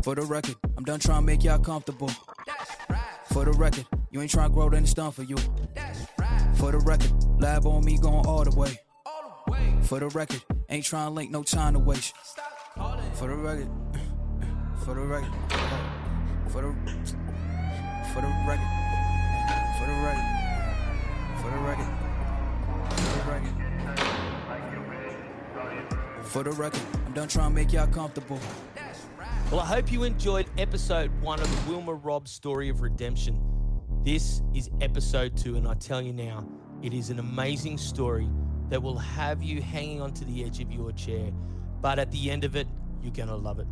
For the record, I'm done trying to make y'all comfortable. For the record, you ain't trying to grow, then it's done for you. For the record, lab on me going all the way. For the record, ain't trying to link, no time to waste. For the record, for the record, for the record, for the record, for the record, for the record, for the record, I'm done trying to make y'all comfortable. Well, I hope you enjoyed episode 1 of the Wilma Robb Story of Redemption. This is episode 2, and I tell you now, it is an amazing story that will have you hanging onto the edge of your chair. But at the end of it, you're going to love it.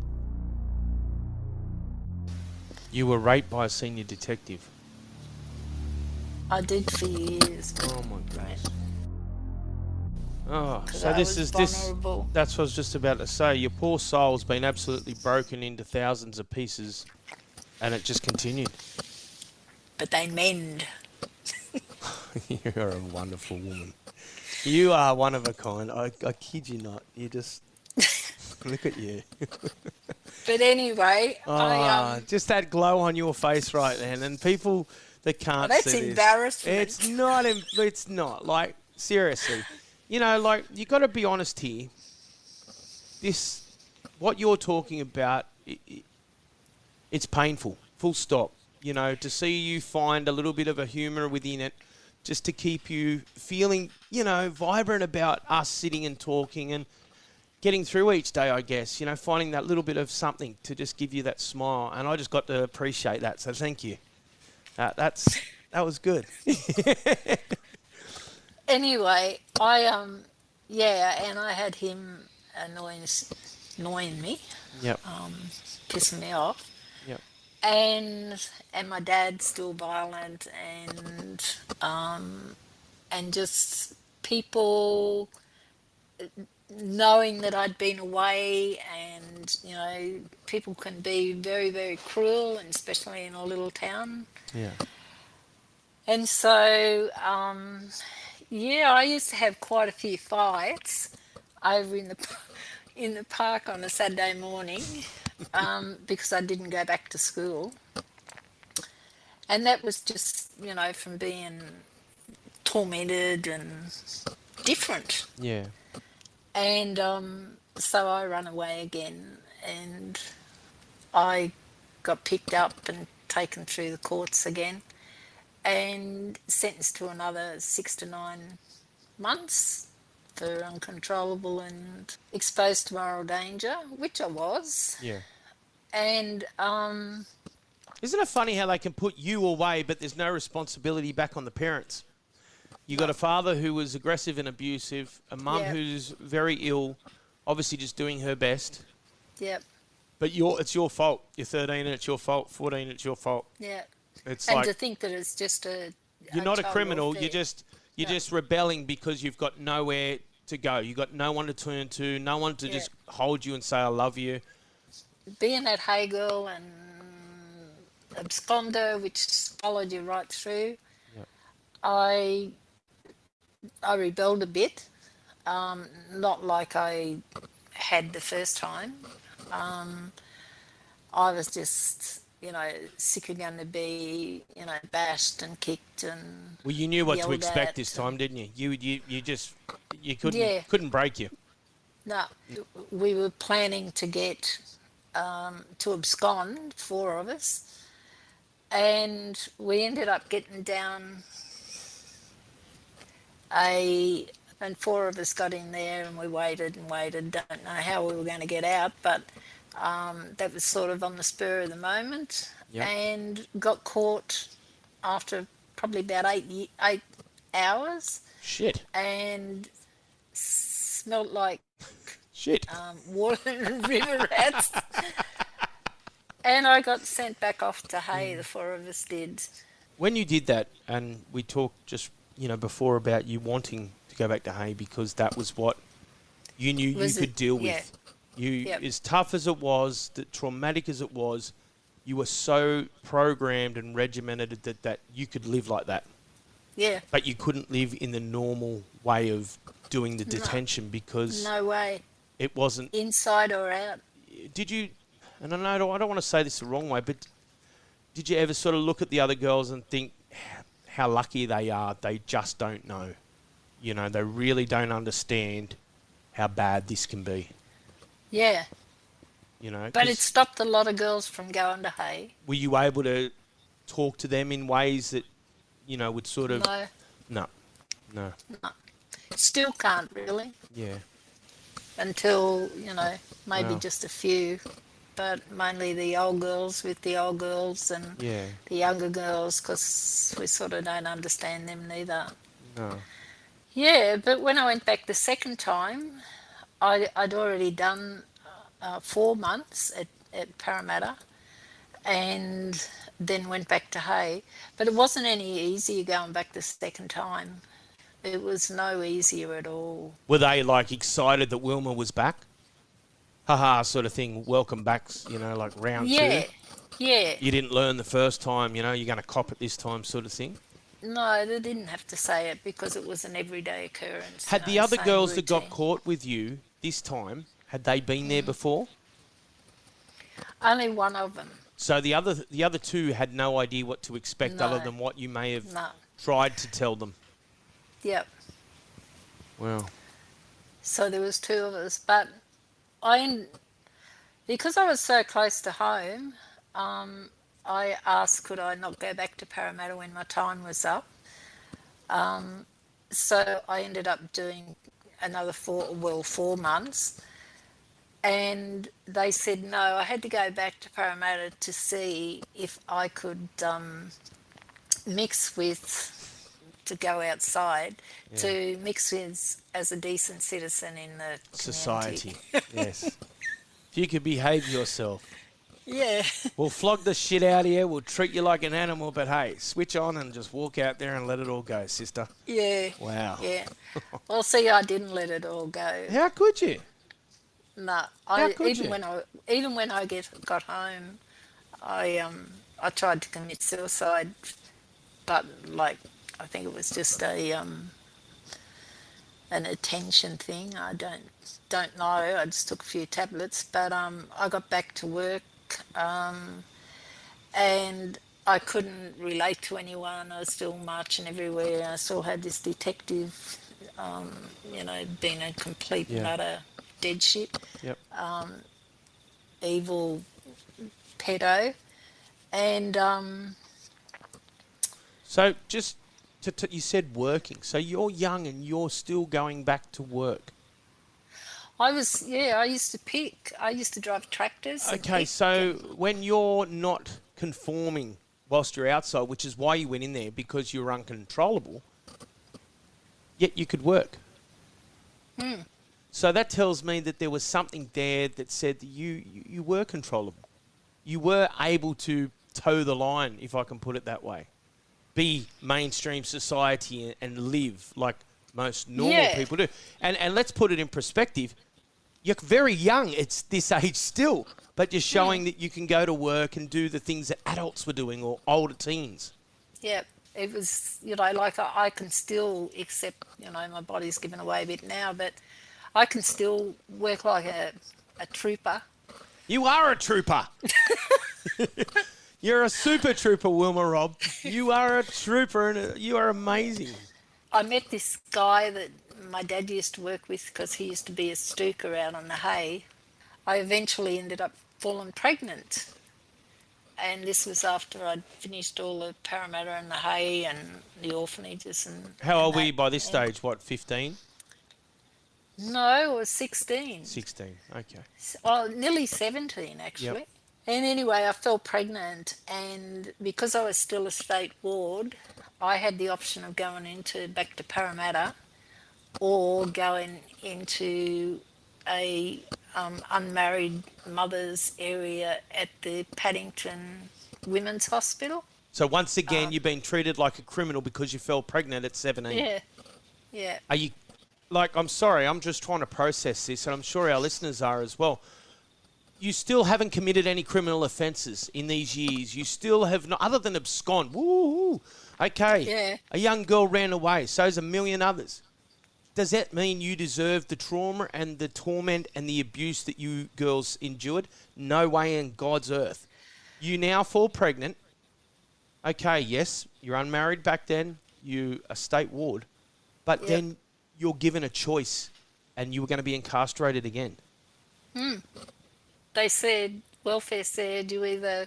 You were raped by a senior detective. I did for years. Oh my goodness. Oh, so I this was is vulnerable. that's what I was just about to say. Your poor soul's been absolutely broken into thousands of pieces, and it just continued. But they mend. You're a wonderful woman. You are one of a kind. I kid you not. You just look at you. But anyway, Just that glow on your face right then, and people that can't that's see embarrassment. It's not. It's not. Like, seriously, you know, like, you got to be honest here. What you're talking about, it's painful. Full stop. You know, to see you find a little bit of a humour within it, just to keep you feeling, you know, vibrant about us sitting and talking and getting through each day, I guess. You know, finding that little bit of something to just give you that smile. And I just got to appreciate that. So thank you. That was good. Anyway, and I had him annoying me. Yep. Pissing me off. Yep. And my dad's still violent, and just people knowing that I'd been away, and you know, people can be very, very cruel, and especially in a little town. Yeah. And so, I used to have quite a few fights over in the park on a Saturday morning. Because I didn't go back to school. And that was just, you know, from being tormented and different. Yeah. And so I ran away again, and I got picked up and taken through the courts again and sentenced to another 6 to 9 months for uncontrollable and exposed to moral danger, which I was. Yeah. And Isn't it funny how they can put you away, but there's no responsibility back on the parents? You got a father who was aggressive and abusive, a mum who's very ill, obviously just doing her best. Yep. But it's your fault. You're 13 and it's your fault. 14 it's your fault. Yeah. It's and like, to think that it's just you're not a child criminal. welfare. You're just rebelling because you've got nowhere to go. You've got no one to turn to, no one to just hold you and say, I love you. Being at Hegel and absconder, which followed you right through, I rebelled a bit, not like I had the first time. I was just, you know, sick of going to be, you know, bashed and kicked and Well, you knew what to yelled expect at this time, didn't you? You couldn't break you. No, we were planning to get to abscond, 4 of us, and we ended up getting down and 4 of us got in there, and we waited and waited. Don't know how we were going to get out, but that was sort of on the spur of the moment. Yep. And got caught after probably about 8 hours. Shit. And smelled like Shit. water and river rats. And I got sent back off to Hay, the 4 of us did. When you did that, and we talked just, you know, before about you wanting to go back to Hay because that was what you knew you could deal with. As tough as it was, traumatic as it was, you were so programmed and regimented that you could live like that. Yeah. But you couldn't live in the normal way of doing the detention because No way. it wasn't. Inside or out. Did you? And I don't want to say this the wrong way, but did you ever sort of look at the other girls and think how lucky they are? They just don't know. You know, they really don't understand how bad this can be. Yeah. You know, But it stopped a lot of girls from going to Hay. were you able to talk to them in ways that, you know, would sort of... No, No. still can't really Yeah. until, maybe Wow. just a few. But mainly the old girls with the old girls and Yeah. the younger girls, because we sort of don't understand them neither. No. Yeah, but when I went back the second time, I'd already done 4 months at Parramatta and then went back to Hay. But it wasn't any easier going back the second time. It was no easier at all. Were they, like, excited that Wilma was back? Haha, sort of thing, welcome back, you know, like round Yeah, two? yeah. You didn't learn the first time, you know, you're going to cop it this time sort of thing? No, they didn't have to say it because it was an everyday occurrence. Had the other same girls that got routine. caught with you this time, had they been there before? Only one of them. So the other two had no idea what to expect other No. than what you may have No. tried to tell them. Yep. Wow. So there was 2 of us, but because I was so close to home, I asked could I not go back to Parramatta when my time was up. So I ended up doing another 4 months, and they said no. I had to go back to Parramatta to see if I could mix with. To go outside, to mix with as a decent citizen in the Society. community. Yes. If you could behave yourself. Yeah, We'll flog the shit out of you. We'll treat you like an animal. But, hey, switch on and just walk out there and let it all go, sister. yeah, Wow. yeah. Well, see, I didn't let it all go. How could you? No, could you? even when I got home, I tried to commit suicide, but like I think it was just an attention thing. I don't know. I just took a few tablets, but I got back to work, and I couldn't relate to anyone. I was still marching everywhere. I still had this detective, being a complete Yeah. nutter dead shit. Yep. Evil pedo, and So just you said working. So you're young and you're still going back to work. I used to pick. I used to drive tractors. and Okay, pick. so when you're not conforming whilst you're outside, which is why you went in there, because you were uncontrollable, yet you could work. So that tells me that there was something there that said that you were controllable. You were able to toe the line, if I can put it that way. Be mainstream society and live like most normal people do. And let's put it in perspective. You're very young. It's this age still. But you're showing that you can go to work and do the things that adults were doing or older teens. Yeah, it was, like I can still, except, my body's given away a bit now, but I can still work like a trooper. You are a trooper. You're a super trooper, Wilma Robb. You are a trooper and you are amazing. I met this guy that my dad used to work with because he used to be a stooker out on the hay. I eventually ended up falling pregnant. And this was after I'd finished all the Parramatta and the hay and the orphanages. How old were that. you by this stage? What, 15? No, I was 16. 16, okay. Well, nearly 17 actually. Yep. And anyway, I fell pregnant, and because I was still a state ward, I had the option of going back to Parramatta or going into a unmarried mothers area at the Paddington Women's Hospital. So once again, you've been treated like a criminal because you fell pregnant at 17. Yeah, yeah. Are you, I'm sorry, I'm just trying to process this, and I'm sure our listeners are as well. You still haven't committed any criminal offences in these years. You still have not, other than abscond. Woo! Okay. Yeah. A young girl ran away. So's a million others. does that mean you deserve the trauma and the torment and the abuse that you girls endured? No way in God's earth. You now fall pregnant. Okay, yes, you're unmarried back then. You a state ward. But then you're given a choice and you were going to be incarcerated again. They said, welfare said, you either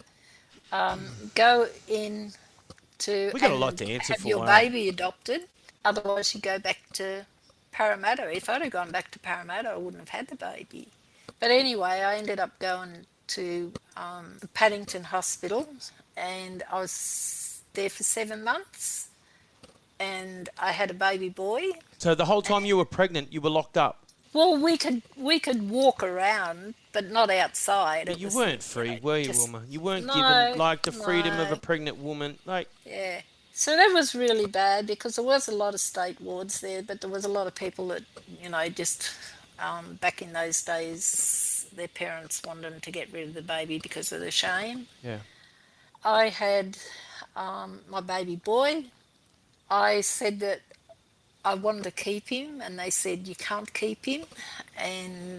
go in to We got a lot to answer have for, your baby adopted, otherwise you go back to Parramatta. If I'd have gone back to Parramatta, I wouldn't have had the baby. But anyway, I ended up going to Paddington Hospital, and I was there for 7 months, and I had a baby boy. So the whole time you were pregnant, you were locked up. Well, we could walk around, but not outside. But you weren't free, were you, just- Wilma? You weren't No, given, like, the freedom of no. a pregnant woman. Like, Yeah. So that was really bad because there was a lot of state wards there, but there was a lot of people that, just back in those days, their parents wanted them to get rid of the baby because of the shame. yeah. I had my baby boy. I said that I wanted to keep him, and they said you can't keep him, and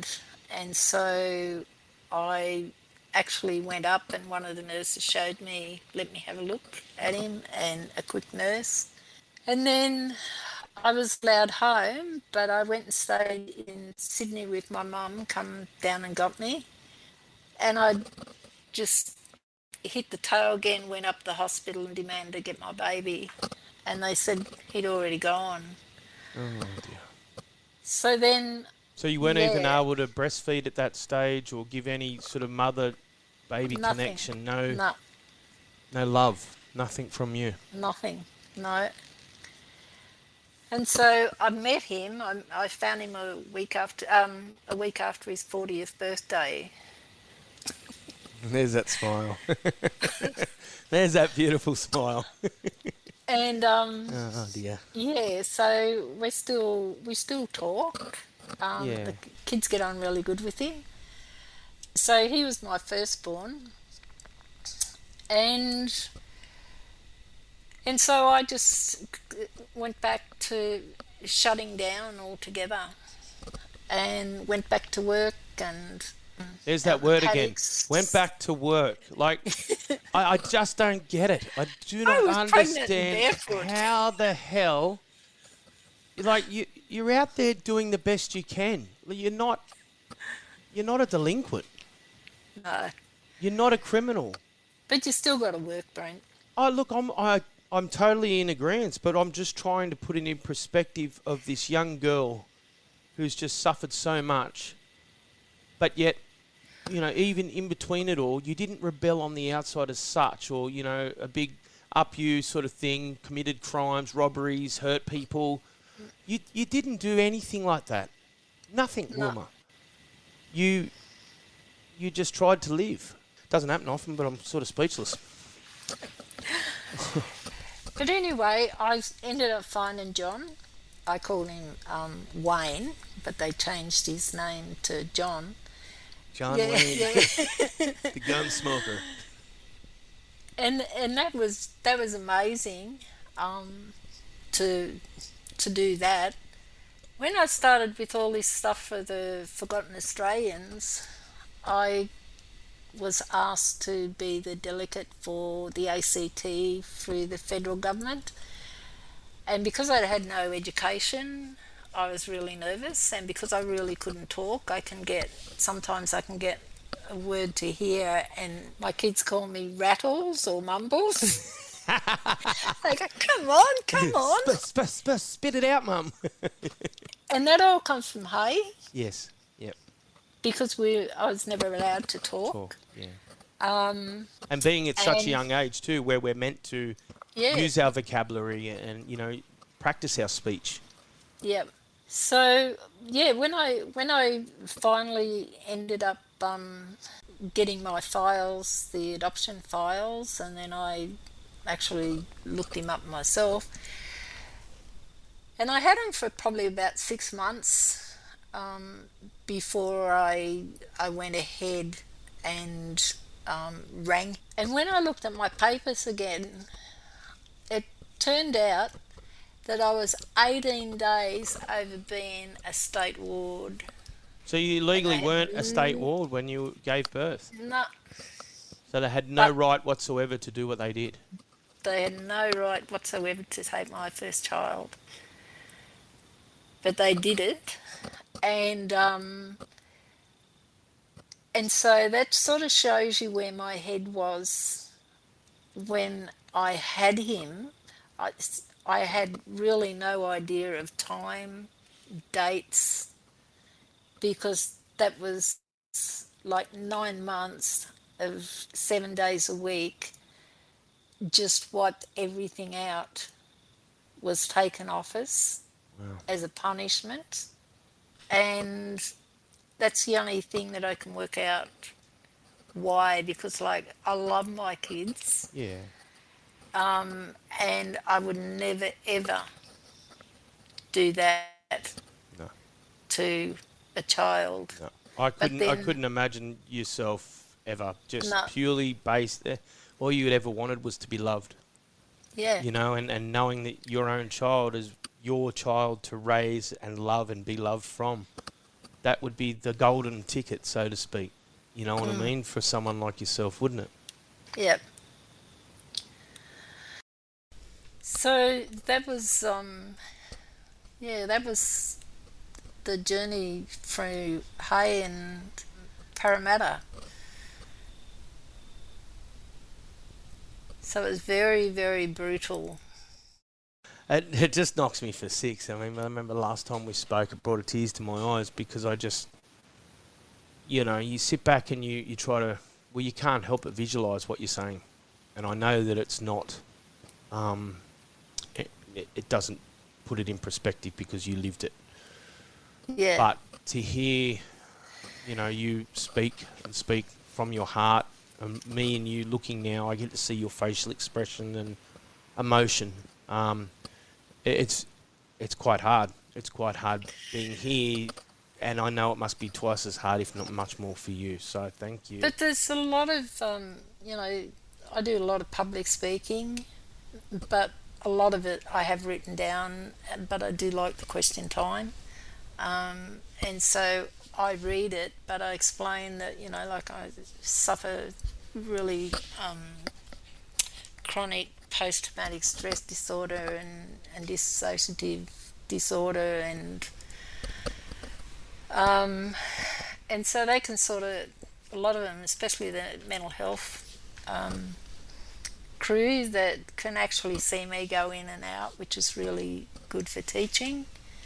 so I actually went up, and one of the nurses let me have a look at him, and a quick nurse, and then I was allowed home, but I went and stayed in Sydney with my mum, come down and got me, and I just hit the toe again, went up to the hospital and demanded to get my baby, and they said he'd already gone. Oh, dear. So then, So you weren't even Yeah. able to breastfeed at that stage or give any sort of mother-baby Nothing. connection? no, No love? Nothing from you? nothing, no. And so I met him. I found him a week after his 40th birthday. There's that smile. There's that beautiful smile. And Oh, dear. yeah, so we still talk. Yeah. The kids get on really good with him. So he was my firstborn, and so I just went back to shutting down altogether, and went back to work and. There's that out the word again. paddocks. Went back to work. Like, I just don't get it. I do I not was pregnant and understand barefoot. how the hell, like, you're out there doing the best you can. You're not a delinquent. No, You're not a criminal. but you still got to work, Brent. Oh, look, I'm totally in agreement, but I'm just trying to put it in perspective of this young girl who's just suffered so much, but yet, even in between it all, you didn't rebel on the outside as such, or, a big up you sort of thing, committed crimes, robberies, hurt people. You didn't do anything like that. Nothing, No. Wilma. You just tried to live. Doesn't happen often, but I'm sort of speechless. But anyway, I ended up finding John. I called him Wayne, but they changed his name to John. John Yeah, Wayne, yeah. the gun smoker. and that was amazing to do that. When I started with all this stuff for the Forgotten Australians, I was asked to be the delegate for the ACT through the federal government, and because I had no education, I was really nervous, and because I really couldn't talk, sometimes I can get a word to hear, and my kids call me rattles or mumbles. They go, come on. Spit it out, Mum. And that all comes from Hay, Yes. Yep. because I was never allowed to talk. Talk. Yeah. Um, And being at such a And- young age too, where we're meant to yeah, use our vocabulary and practice our speech. yeah. So yeah, when I finally ended up getting my files, the adoption files, and then I actually looked him up myself, and I had him for probably about 6 months before I went ahead and rang. And when I looked at my papers again, it turned out that I was 18 days over being a state ward. So you legally weren't a state ward when you gave birth? No, So they had no right whatsoever to do what they did? they had no right whatsoever to take my first child. But they did it. And so that sort of shows you where my head was when I had him. I had really no idea of time, dates, because that was like 9 months of 7 days a week, just wiped everything out, was taken off us as a punishment. And that's the only thing that I can work out why, because like I love my kids. Yeah. And I would never ever do that to a child. No. I couldn't imagine yourself ever just No. purely based there. All you ever wanted was to be loved. Yeah. You know, and knowing that your own child is your child to raise and love and be loved from. That would be the golden ticket, so to speak. You know what I mean? For someone like yourself, wouldn't it? Yep. So that was, that was the journey through Hay and Parramatta. So it was very, very brutal. It just knocks me for six. I mean, I remember last time we spoke, it brought tears to my eyes because I just, you know, you sit back and you try to, well, you can't help but visualise what you're saying. And I know that it's not, it doesn't put it in perspective because you lived it. Yeah. But to hear, you know, you speak from your heart, me and you looking now, I get to see your facial expression and emotion. It's quite hard. It's quite hard being here, and I know it must be twice as hard, if not much more, for you. So thank you. But there's a lot of, I do a lot of public speaking, but a lot of it I have written down, but I do like the question time. And so I read it, but I explain that, like I suffer really chronic post-traumatic stress disorder and dissociative disorder, and so they can sort of, a lot of them, especially the mental health crew, that can actually see me go in and out, which is really good for teaching.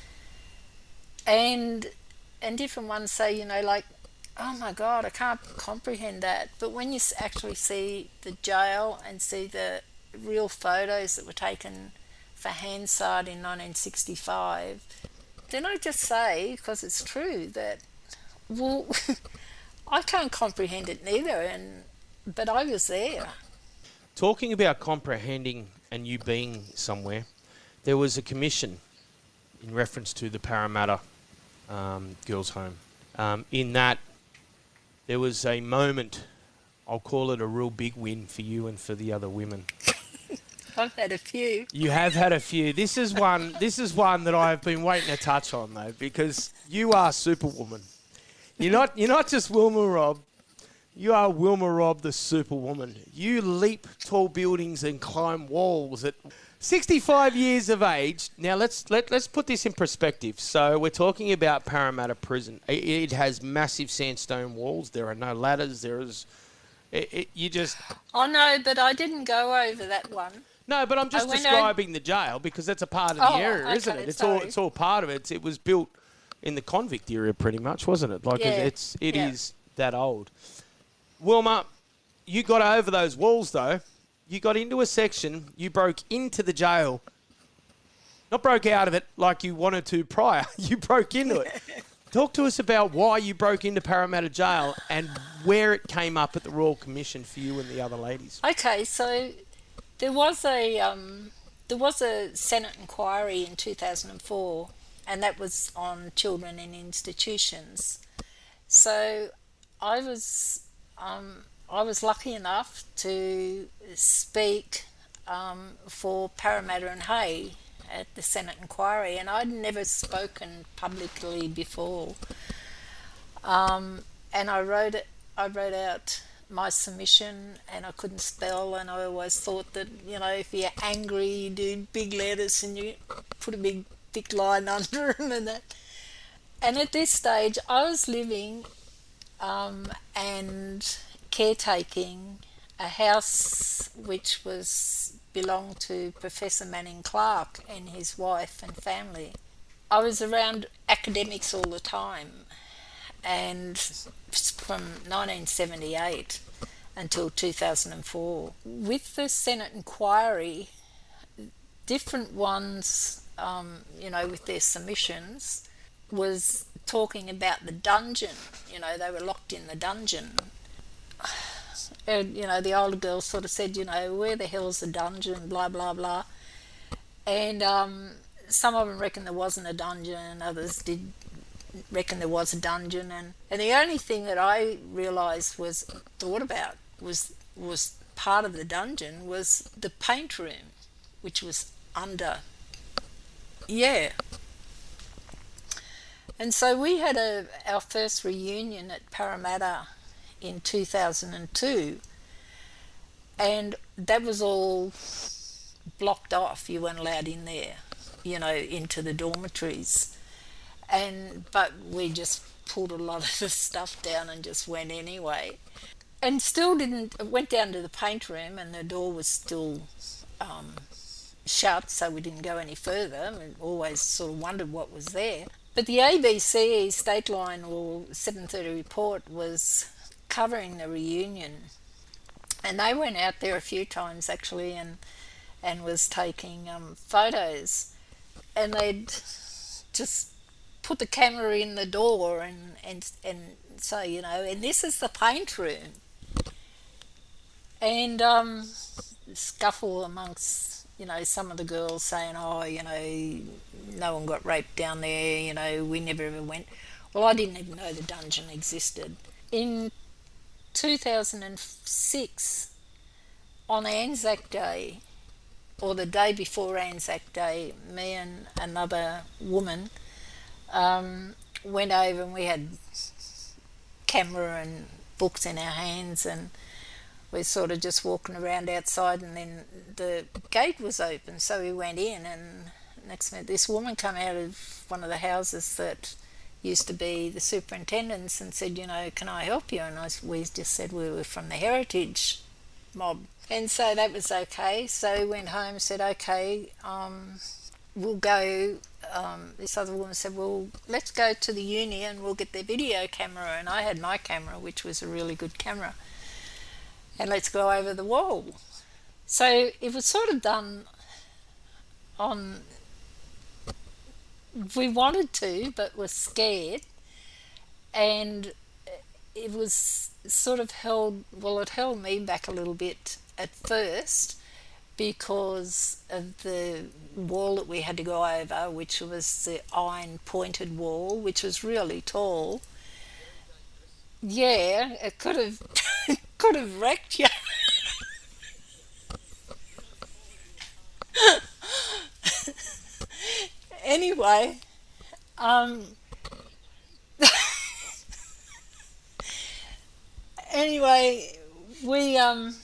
And different ones say, like, oh my God, I can't comprehend that. But when you actually see the jail and see the real photos that were taken for Hansard in 1965, then I just say, because it's true, that, well, I can't comprehend it neither, but I was there. Talking about comprehending and you being somewhere, there was a commission in reference to the Parramatta girls' home. In that, there was a moment, I'll call it a real big win for you and for the other women. I've had a few. You have had a few. This is one that I've been waiting to touch on, though, because you are Superwoman. You're not just Wilma Robb. You are Wilma Robb, the Superwoman. You leap tall buildings and climb walls at 65 years of age. Now let's put this in perspective. So we're talking about Parramatta Prison. It has massive sandstone walls. There are no ladders. You just. Oh no, but I didn't go over that one. No, but I'm just describing the jail because that's a part of the area, okay, isn't it? sorry. It's all part of it. It was built in the convict era, pretty much, wasn't it? Like it is that old. Wilma, you got over those walls though. You got into a section. You broke into the jail. Not broke out of it like you wanted to prior. You broke into it. Talk to us about why you broke into Parramatta Jail and where it came up at the Royal Commission for you and the other ladies. Okay, so there was a Senate inquiry in 2004, and that was on children in institutions. So I was lucky enough to speak for Parramatta and Hay, at the Senate inquiry, and I'd never spoken publicly before. And I wrote out my submission, and I couldn't spell, and I always thought that, you know, if you're angry, you do big letters and you put a big thick line under them and that. And at this stage, I was living and caretaking a house which belonged to Professor Manning Clark and his wife and family. I was around academics all the time, and from 1978 until 2004. With the Senate inquiry, different ones, you know, with their submissions, was talking about the dungeon. You know, they were locked in the dungeon. And, you know, the older girls sort of said, you know, where the hell's the dungeon, blah, blah, blah. And some of them reckoned there wasn't a dungeon, others did reckon there was a dungeon. And the only thing that I realised thought about was part of the dungeon was the paint room, which was under. Yeah. And so we had our first reunion at Parramatta in 2002, and that was all blocked off. You weren't allowed in there, you know, into the dormitories. But we just pulled a lot of the stuff down and just went anyway. And still went down to the paint room, and the door was still shut, so we didn't go any further. We always sort of wondered what was there. But the ABC Stateline or 7:30 Report was covering the reunion, and they went out there a few times actually and was taking photos, and they'd just put the camera in the door and say, you know, and this is the paint room. And scuffle amongst, you know, some of the girls saying, oh, you know, no one got raped down there, you know, we never ever went. Well, I didn't even know the dungeon existed. In 2006, on Anzac Day, or the day before Anzac Day, me and another woman went over, and we had camera and books in our hands, and we're sort of just walking around outside, and then the gate was open, so we went in, and next minute this woman came out of one of the houses that used to be the superintendent's and said, you know, can I help you? And we just said we were from the Heritage Mob. And so that was okay. So we went home and said, okay, we'll go. This other woman said, well, let's go to the uni and we'll get their video camera. And I had my camera, which was a really good camera. And let's go over the wall. So it was sort of done on... We wanted to, but were scared. And it was sort of it held me back a little bit at first because of the wall that we had to go over, which was the iron pointed wall, which was really tall. Yeah, it could have wrecked you. Anyway, we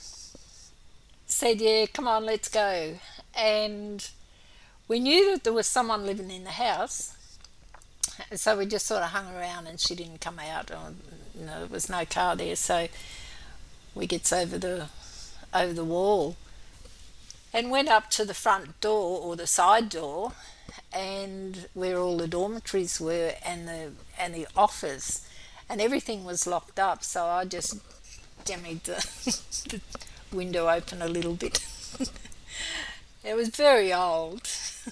said, yeah, come on, let's go. And we knew that there was someone living in the house, so we just sort of hung around, and she didn't come out. Or, you know, there was no car there, so we gets over the wall and went up to the front door or the side door, and where all the dormitories were and the office, and everything was locked up. So I just jimmied the window open a little bit. It was very old.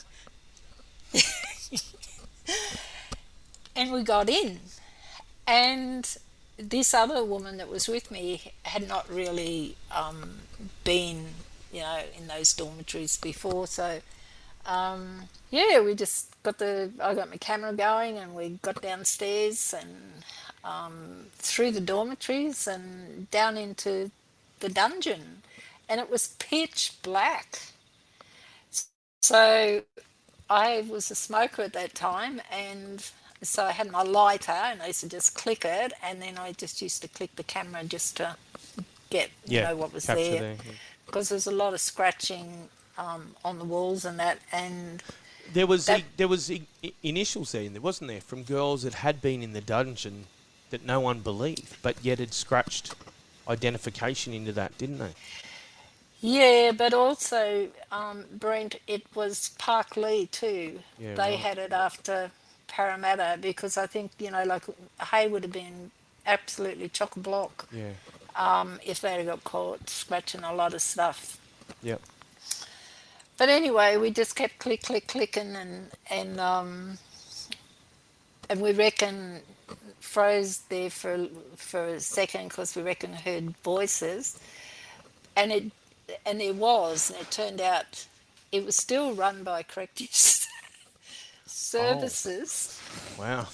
And we got in, and this other woman that was with me had not really been, you know, in those dormitories before, so yeah, we just I got my camera going, and we got downstairs and through the dormitories and down into the dungeon, and it was pitch black. So I was a smoker at that time, and so I had my lighter, and I used to just click it, and then I just used to click the camera just to get, what was capture there. there. Yeah. Because there's a lot of scratching on the walls and that, and There was initials there, wasn't there, from girls that had been in the dungeon that no one believed, but yet had scratched identification into that, didn't they? yeah, but also, Brent, it was Park Lee too. Yeah, They right. had it after Parramatta because I think, like Hay would have been absolutely chock-a-block Yeah. if they had got caught scratching a lot of stuff. Yep. But anyway, we just kept clicking and we reckon froze there for a second because we reckon heard voices, and it turned out it was still run by corrective services, Wow.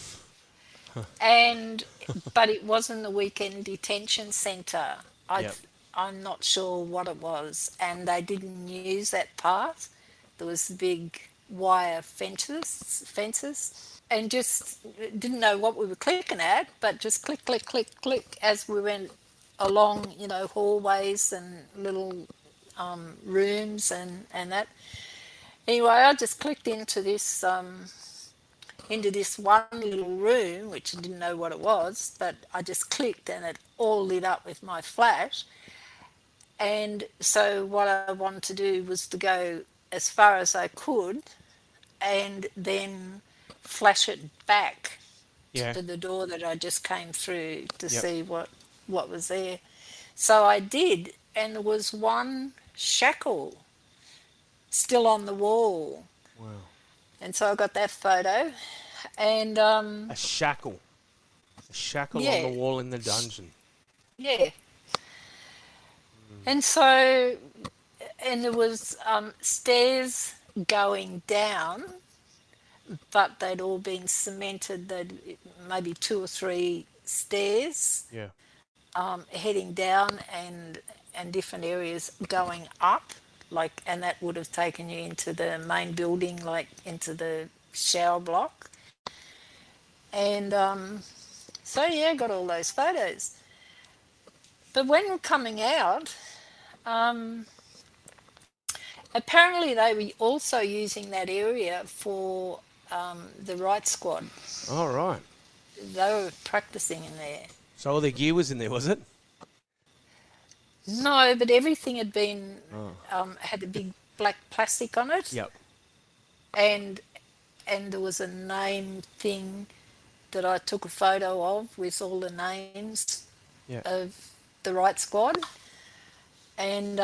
but it wasn't the weekend detention centre. Yep. I'm not sure what it was, and they didn't use that path. There was big wire fences, and just didn't know what we were clicking at, but just click, click, click, click as we went along, hallways and little rooms and that. Anyway, I just clicked into this one little room, which I didn't know what it was, but I just clicked and it all lit up with my flash. And so what I wanted to do was to go as far as I could and then flash it back Yeah. to the door that I just came through to Yep. see what was there. So I did, and there was one shackle still on the wall. Wow. And so I got that photo, and A shackle. A shackle Yeah. on the wall in the dungeon. yeah. And so, and there was stairs going down, but they'd all been cemented. They'd maybe 2 or 3 stairs Yeah. heading down, and different areas going up, and that would have taken you into the main building, like into the shower block. And so yeah, got all those photos. But when coming out, apparently they were also using that area for the Right Squad. All right. They were practicing in there. So all their gear was in there, was it? No, but everything had been had a big black plastic on it. Yep. And there was a name thing that I took a photo of with all the names Yeah. of the Right Squad. And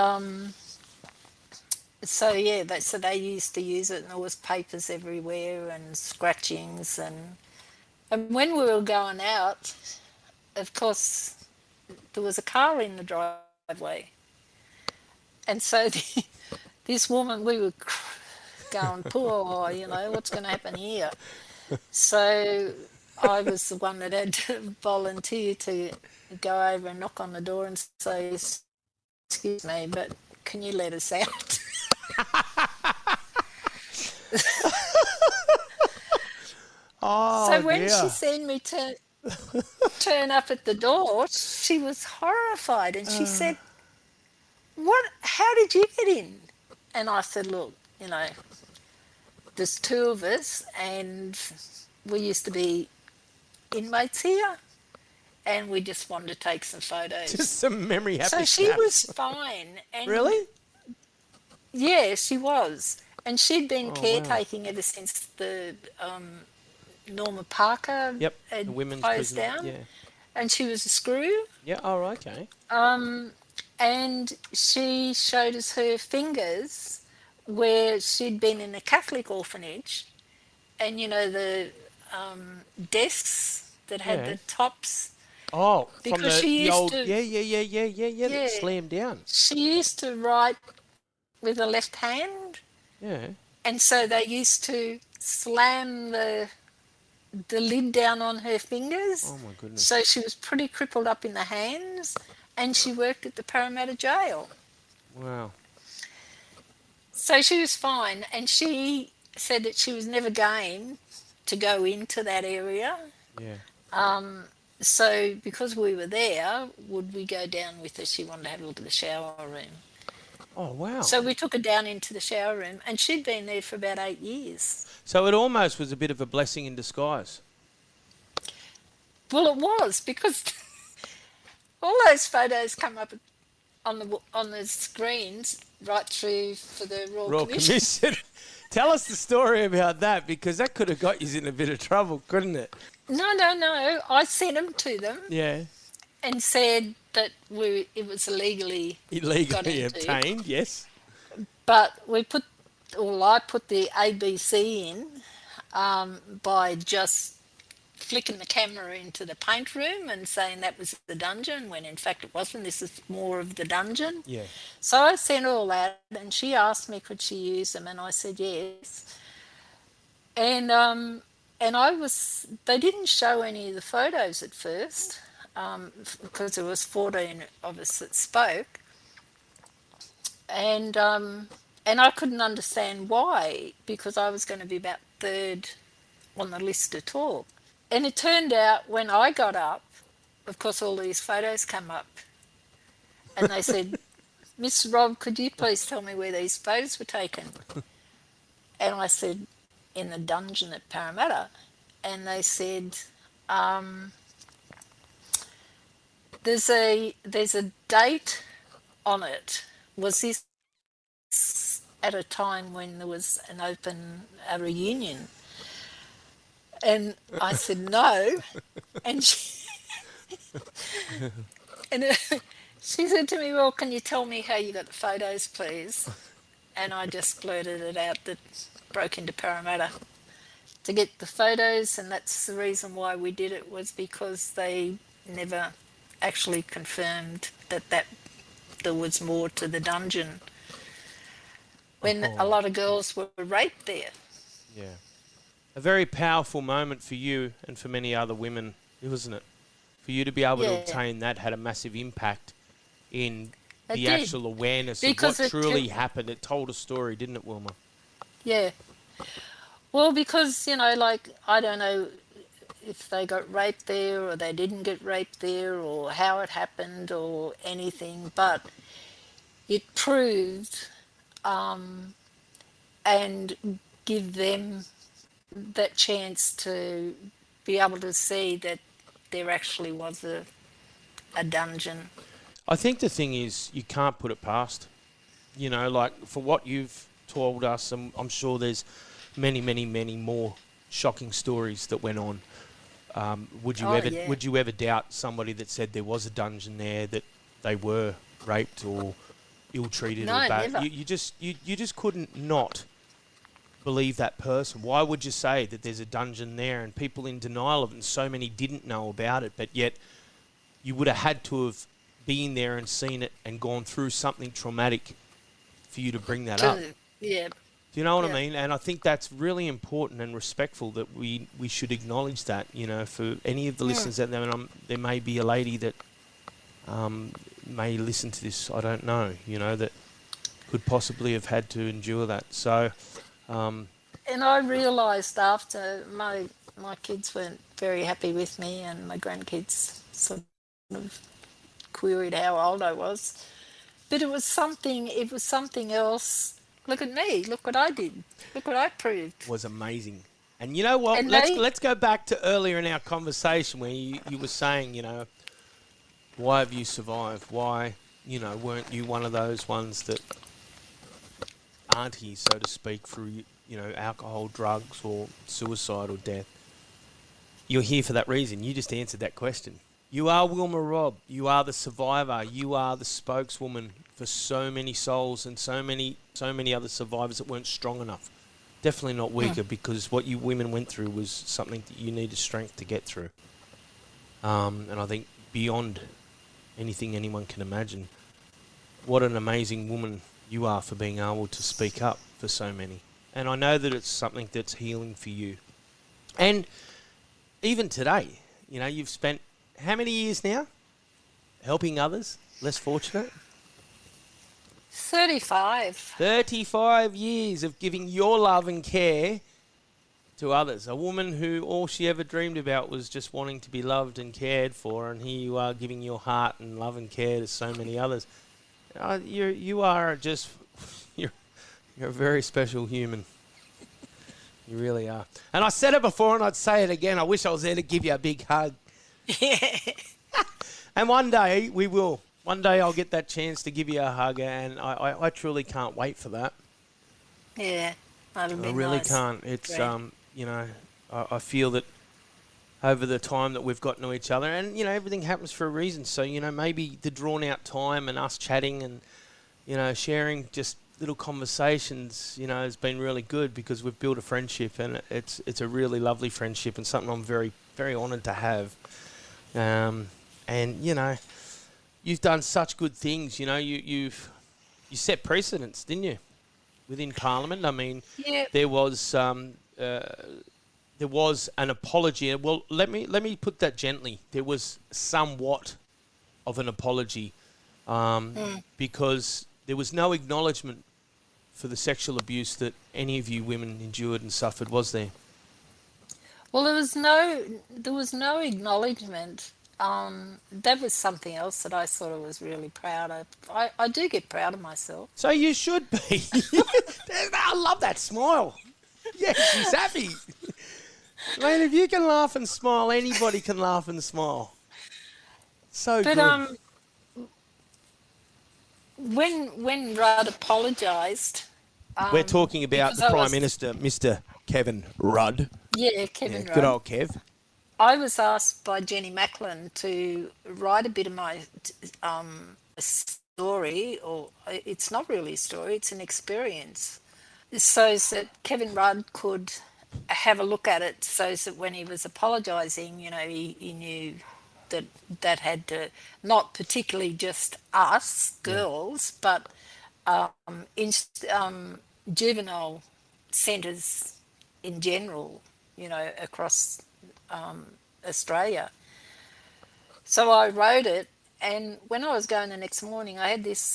so yeah, they used to use it, and there was papers everywhere and scratchings, and when we were going out, of course, there was a car in the driveway, and so this woman, we were going, poor, what's going to happen here? So I was the one that had to volunteer to go over and knock on the door and say, excuse me, but can you let us out? Oh, So when dear. she seen me turn up at the door, she was horrified, and she said, how did you get in? And I said, look, there's 2 of us, and we used to be inmates here, and we just wanted to take some photos. Just some memory happy So she snaps. was fine. And Really? Yeah, she was. And she'd been Oh, wow. caretaking ever since the Norma Parker Yep. had The women's closed prison. down. Yeah. And she was a screw. Yeah. Oh, okay. And she showed us her fingers where she'd been in a Catholic orphanage. And, the desks that had Yeah. the tops. Oh, Because from she the used old. to- Yeah. That Yeah. slammed down. She used to write with the left hand. Yeah. And so they used to slam the lid down on her fingers. Oh my goodness. So she was pretty crippled up in the hands, and she worked at the Parramatta jail. Wow. So she was fine, and she said that she was never game to go into that area. Yeah. So because we were there, would we go down with her? She wanted to have a look at the shower room. Oh, wow. So we took her down into the shower room, and she'd been there for about 8 years. So it almost was a bit of a blessing in disguise. Well, it was, because all those photos come up on the screens right through for the Royal Commission. Tell us the story about that, because that could have got you in a bit of trouble, couldn't it? No. I sent them to them. Yeah. And said that it was illegally obtained, yes. But I put the ABC in by just flicking the camera into the paint room and saying that was the dungeon, when in fact it wasn't. This is more of the dungeon. Yeah. So I sent all that, and she asked me could she use them, and I said yes. And they didn't show any of the photos at first, because there was 14 of us that spoke, and I couldn't understand why, because I was going to be about third on the list to talk. And it turned out when I got up, of course all these photos come up, and they said, Miss Rob, could you please tell me where these photos were taken? And I said, in the dungeon at Parramatta. And they said, there's a date on it. Was this at a time when there was a reunion? And I said no, and she said to me, well, can you tell me how you got the photos, please? And I just blurted it out that broke into Parramatta to get the photos, and that's the reason why we did it, was because they never actually confirmed that there was more to the dungeon, when a lot of girls were raped there. Yeah. A very powerful moment for you and for many other women, wasn't it? For you to be able to obtain that had a massive impact in the actual awareness of what truly happened. It told a story, didn't it, Wilma? Yeah. Well, because, I don't know if they got raped there or they didn't get raped there or how it happened or anything, but it proved and give them that chance to be able to see that there actually was a dungeon. I think the thing is, you can't put it past. For what you've told us, and I'm sure there's many, many, many more shocking stories that went on. Would you ever doubt somebody that said there was a dungeon there, that they were raped or ill-treated or bad? Never. You just couldn't not believe that person. Why would you say that there's a dungeon there and people in denial of it, and so many didn't know about it, but yet you would have had to have been there and seen it and gone through something traumatic for you to bring that up? Yeah. Do you know what I mean? And I think that's really important and respectful, that we should acknowledge that, for any of the listeners out there. And there may be a lady that may listen to this, I don't know, that could possibly have had to endure that. So... and I realised after my kids weren't very happy with me, and my grandkids sort of queried how old I was. But it was something else. Look at me. Look what I did. Look what I proved. Was amazing. And you know what? Let's go back to earlier in our conversation where you were saying, why have you survived? Why, weren't you one of those ones that auntie, so to speak, through, alcohol, drugs, or suicide or death? You're here for that reason. You just answered that question. You are Wilma Robb. You are the survivor. You are the spokeswoman for so many souls and so many other survivors that weren't strong enough. Definitely not weaker, because what you women went through was something that you needed strength to get through. And I think beyond anything anyone can imagine, what an amazing woman you are for being able to speak up for so many. And I know that it's something that's healing for you. And even today, you've spent how many years now helping others less fortunate? 35. 35 years of giving your love and care to others. A woman who all she ever dreamed about was just wanting to be loved and cared for, and here you are giving your heart and love and care to so many others. You are just you're a very special human. You really are. And I said it before, and I'd say it again. I wish I was there to give you a big hug. Yeah. And one day we will. One day I'll get that chance to give you a hug, and I truly can't wait for that. Yeah, that'll be I really nice. can't. It's Great. you know, I feel that over the time that we've gotten to each other, and you know, everything happens for a reason. So you know, maybe the drawn out time and us chatting and you know, sharing just little conversations, you know, has been really good because we've built a friendship, and it's a really lovely friendship and something I'm very, very honoured to have. And you know, you've done such good things. You know, you set precedents, didn't you, within Parliament? I mean, Yeah. there was an apology. Well, let me put that gently. There was somewhat of an apology because there was no acknowledgement for the sexual abuse that any of you women endured and suffered, was there? Well, there was no acknowledgement. That was something else that I sort of was really proud of. I do get proud of myself. So you should be. I love that smile. Yes, she's happy. I mean, if you can laugh and smile, anybody can laugh and smile. So But good. when Rudd apologised, We're talking about because the I Prime was- Minister, Mr. Kevin Rudd. yeah, Kevin Yeah, Rudd. good old Kev. I was asked by Jenny Macklin to write a bit of my story, or it's not really a story, it's an experience, so that Kevin Rudd could have a look at it, so that when he was apologising, you know, he knew that had to, not particularly just us girls, but juvenile centres in general, you know, across Australia. So I wrote it, and when I was going the next morning, I had this,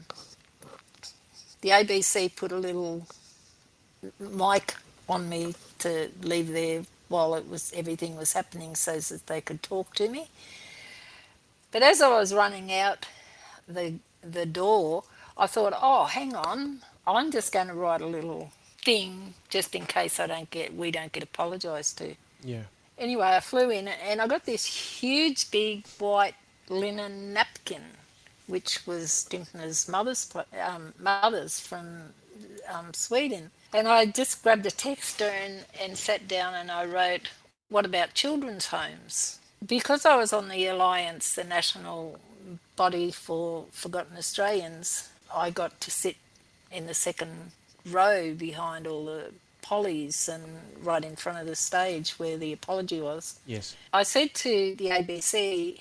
the ABC put a little mic on me to leave there while everything was happening so that they could talk to me. But as I was running out the door, I thought, oh, hang on, I'm just going to write a little thing just in case we don't get apologised to. Yeah. Anyway, I flew in and I got this huge, big white linen napkin, which was Dintner's mother's from Sweden. And I just grabbed a texter and sat down and I wrote, what about children's homes? Because I was on the Alliance, the national body for Forgotten Australians, I got to sit in the second row behind all the pollies and right in front of the stage where the apology was. Yes. I said to the ABC,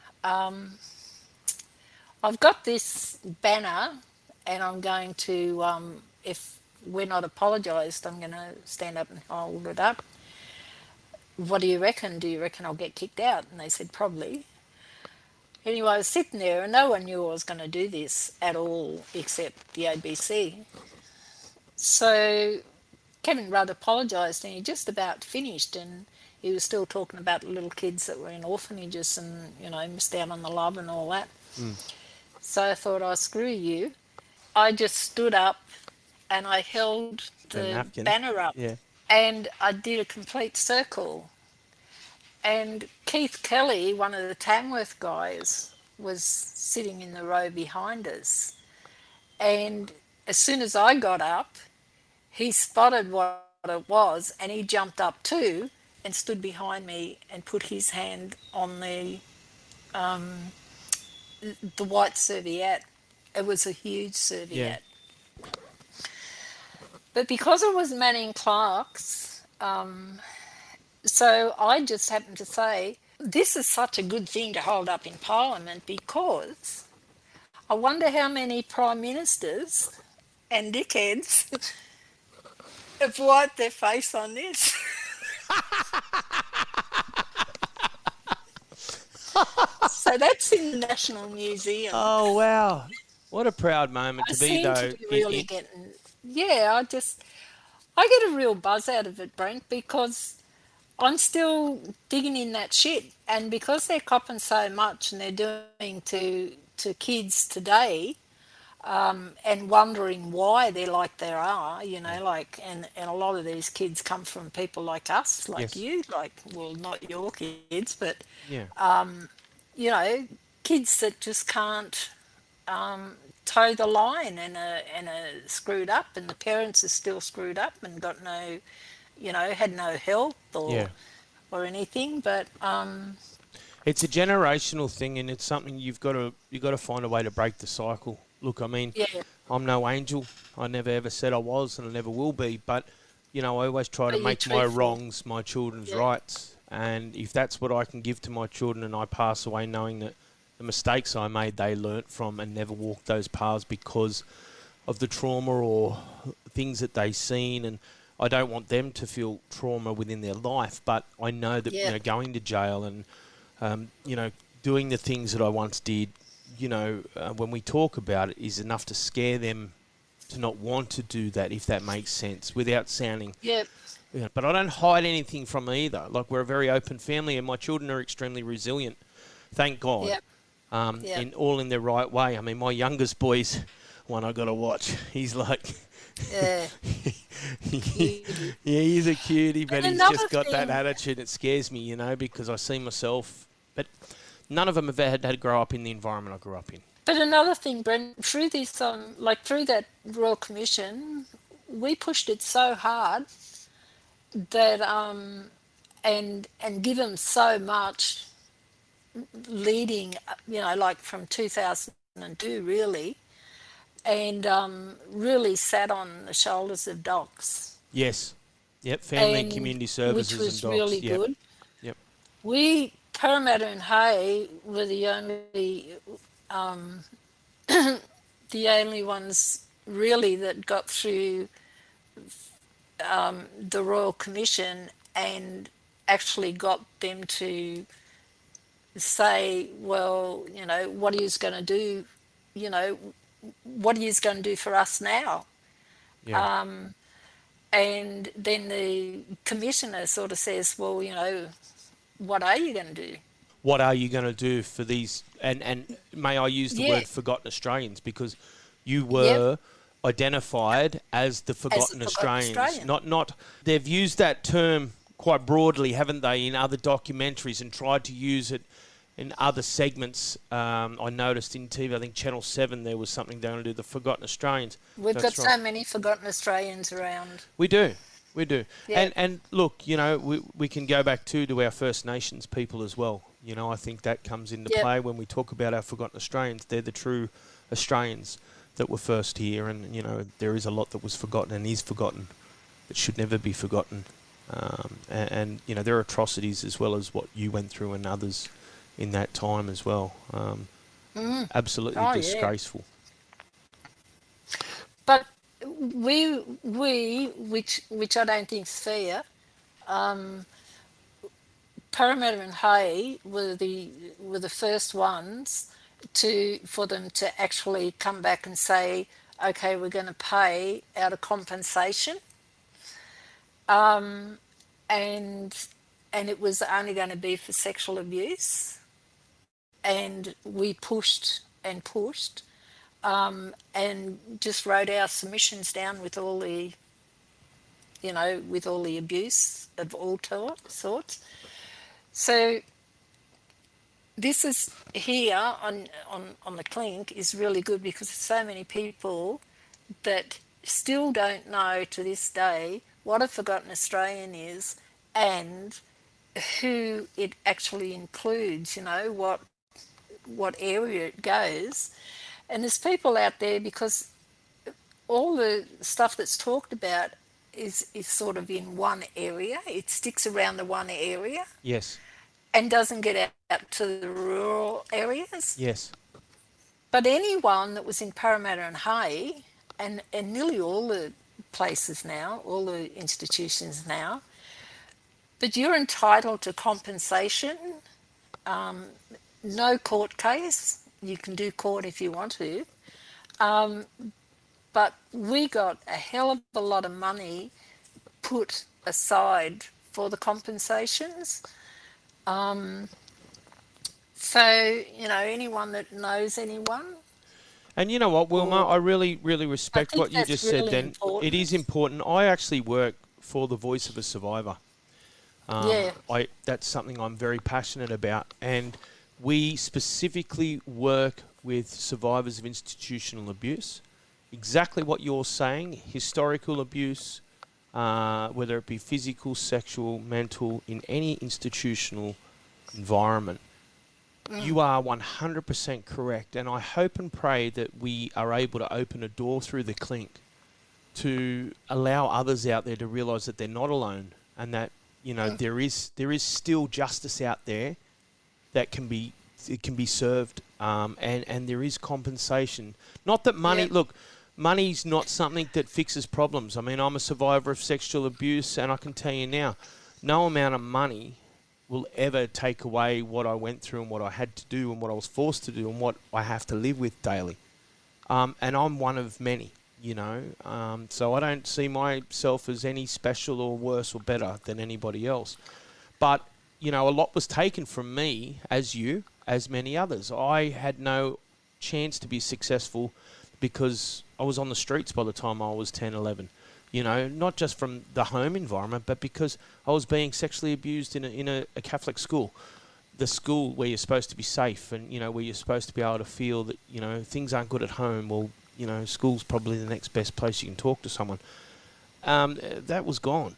I've got this banner and I'm going to, if we're not apologised, I'm going to stand up and hold it up. What do you reckon? Do you reckon I'll get kicked out? And they said, probably. Anyway, I was sitting there and no one knew I was going to do this at all except the ABC. So Kevin Rudd apologised and he just about finished, and he was still talking about the little kids that were in orphanages and, you know, missed out on the love and all that. So I thought, oh, screw you. I just stood up and I held the banner up. Yeah. And I did a complete circle. And Keith Kelly, one of the Tamworth guys, was sitting in the row behind us. And as soon as I got up, he spotted what it was and he jumped up too and stood behind me and put his hand on the white serviette. It was a huge serviette. Yeah. But because it was Manning Clark's, so I just happened to say, this is such a good thing to hold up in Parliament because I wonder how many Prime Ministers and dickheads have wiped their face on this. So that's in the National Museum. Oh, wow. What a proud moment I to be, seem though. to be really getting, yeah, I get a real buzz out of it, Brent, because I'm still digging in that shit. And because they're copping so much and they're doing to kids today, and wondering why they're like they are, like, and a lot of these kids come from people like us, like Yes. you, like, well, not your kids, but, Yeah. you know, kids that just can't toe the line and are screwed up, and the parents are still screwed up and got no, had no help Yeah. or anything, but It's a generational thing, and it's something you've got to find a way to break the cycle. Look, I mean, yeah, I'm no angel. I never ever said I was, and I never will be. But I always try to but you're make my truthful. wrongs my children's Yeah. rights. And if that's what I can give to my children, and I pass away knowing that the mistakes I made, they learnt from and never walked those paths because of the trauma or things that they seen, and I don't want them to feel trauma within their life. But I know that Yeah. going to jail and doing the things that I once did, when we talk about it, is enough to scare them to not want to do that, if that makes sense, without sounding. Yep. But I don't hide anything from them either. Like, we're a very open family, and my children are extremely resilient. Thank God. Yep. Yep. In their right way. I mean, my youngest boy's one I got to watch. He's like, Yeah. yeah, he's a cutie, but And he's another just got that thing- attitude. It scares me, because I see myself. But none of them have had to grow up in the environment I grew up in. But another thing, Brent, through this, through that Royal Commission, we pushed it so hard that, and give them so much leading, like from 2002, really, and really sat on the shoulders of docs. Yes. Yep. Family and And community services which was and docs. really Yep. good. Yep. We, Parramatta and Hay, were the only ones really that got through the Royal Commission and actually got them to say, well, what are you going to do? What are you going to do for us now? Yeah. And then the commissioner sort of says, well, what are you going to do? What are you going to do for these? And may I use the Yeah. word forgotten Australians, because you were identified as the forgotten forgotten Australians. Australian. Not. They've used that term quite broadly, haven't they, in other documentaries, and tried to use it in other segments. I noticed in TV, I think Channel 7, there was something they're going to do, the forgotten Australians. We've That's got right. so many forgotten Australians around. We do. Yeah. And look, we can go back to our First Nations people as well. I think that comes into Yep. play when we talk about our forgotten Australians. They're the true Australians that were first here, and there is a lot that was forgotten and is forgotten that should never be forgotten. And there are atrocities as well as what you went through and others in that time as well. Absolutely Oh, yeah. disgraceful. But we, which I don't think is fair, Parramatta and Hay were the first ones for them to actually come back and say, okay, we're going to pay out of compensation, and it was only going to be for sexual abuse, and we pushed and pushed. And just wrote our submissions down with all the, abuse of all sorts. So this is here on the Clink is really good because there's so many people that still don't know to this day what a forgotten Australian is and who it actually includes, what area it goes. And there's people out there, because all the stuff that's talked about is sort of in one area. It sticks around the one area Yes. and doesn't get out to the rural areas. Yes. But anyone that was in Parramatta and Hay, and nearly all the places now, all the institutions now, but you're entitled to compensation, no court case. You can do court if you want to, But we got a hell of a lot of money put aside for the compensations. So, anyone that knows anyone. And you know what, Wilma, I really, really respect what you just said then. Important. It is important. I actually work for the Voice of a Survivor. That's something I'm very passionate about. And we specifically work with survivors of institutional abuse. Exactly what you're saying, historical abuse, whether it be physical, sexual, mental, in any institutional environment. You are 100% correct, and I hope and pray that we are able to open a door through the clink to allow others out there to realise that they're not alone, and that there is still justice out there that can be served, and there is compensation. Not that money. Look, money's not something that fixes problems. I mean, I'm a survivor of sexual abuse, and I can tell you now, no amount of money will ever take away what I went through and what I had to do and what I was forced to do and what I have to live with daily. And I'm one of many, so I don't see myself as any special or worse or better than anybody else. But, a lot was taken from me, as many others. I had no chance to be successful because I was on the streets by the time I was 10, 11. Not just from the home environment, but because I was being sexually abused in a Catholic school. The school where you're supposed to be safe and, where you're supposed to be able to feel that, things aren't good at home. Well, school's probably the next best place you can talk to someone. That was gone.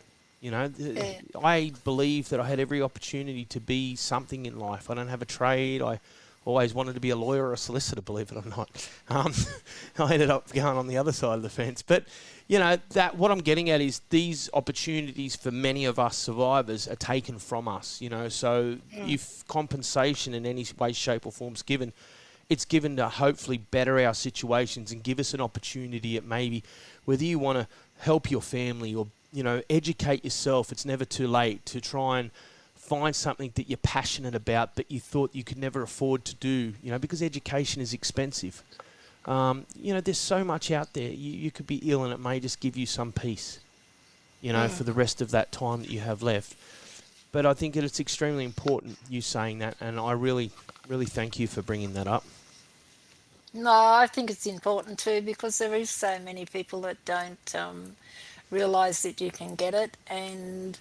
I believe that I had every opportunity to be something in life. I don't have a trade. I always wanted to be a lawyer or a solicitor, believe it or not. I ended up going on the other side of the fence. But, that what I'm getting at is these opportunities for many of us survivors are taken from us, So if compensation in any way, shape or form is given, it's given to hopefully better our situations and give us an opportunity at maybe whether you want to help your family or, educate yourself. It's never too late to try and find something that you're passionate about but you thought you could never afford to do, because education is expensive. There's so much out there. You could be ill and it may just give you some peace, for the rest of that time that you have left. But I think it's extremely important, you saying that, and I really, really thank you for bringing that up. No, I think it's important too because there is so many people that don't realise that you can get it, and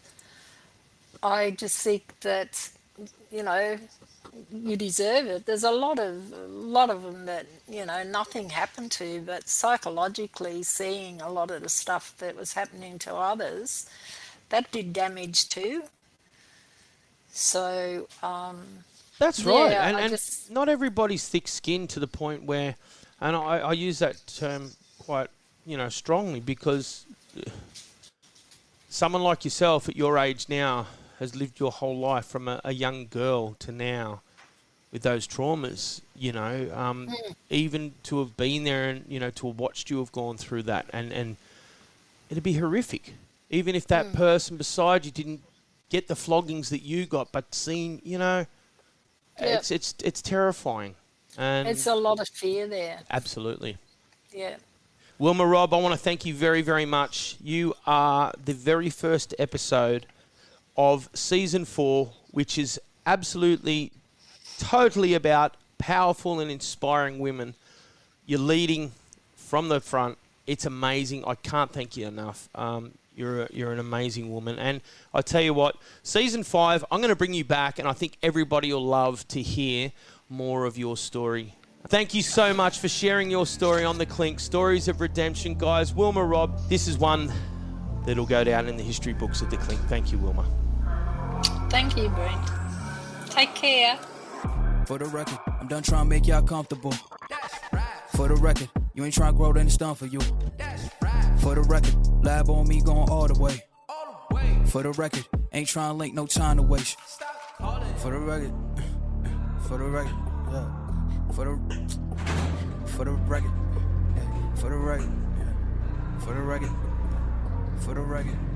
I just think that, you deserve it. There's a lot of them that, nothing happened to, but psychologically seeing a lot of the stuff that was happening to others, that did damage too. So, that's right. And not everybody's thick-skinned to the point where, and I use that term quite, strongly because someone like yourself at your age now has lived your whole life from a young girl to now with those traumas, even to have been there and, to have watched you have gone through that. And it'd be horrific. Even if that person beside you didn't get the floggings that you got, but seen, it's terrifying. And it's a lot of fear there. Absolutely. Yeah. Wilma Robb, I want to thank you very, very much. You are the very first episode of Season 4, which is absolutely, totally about powerful and inspiring women. You're leading from the front. It's amazing. I can't thank you enough. You're an amazing woman. And I tell you what, Season 5, I'm going to bring you back, and I think everybody will love to hear more of your story. Thank you so much for sharing your story on The Clink. Stories of redemption, guys. Wilma Robb, this is one that'll go down in the history books of The Clink. Thank you, Wilma. Thank you, Brent. Take care. For the record, I'm done trying to make y'all comfortable. For the record, you ain't trying to grow, then it's done for you. For the record, lab on me going all the way. For the record, ain't trying to link, no time to waste. For the record, for the record, yeah. For the record, for the record, for the record, for the record.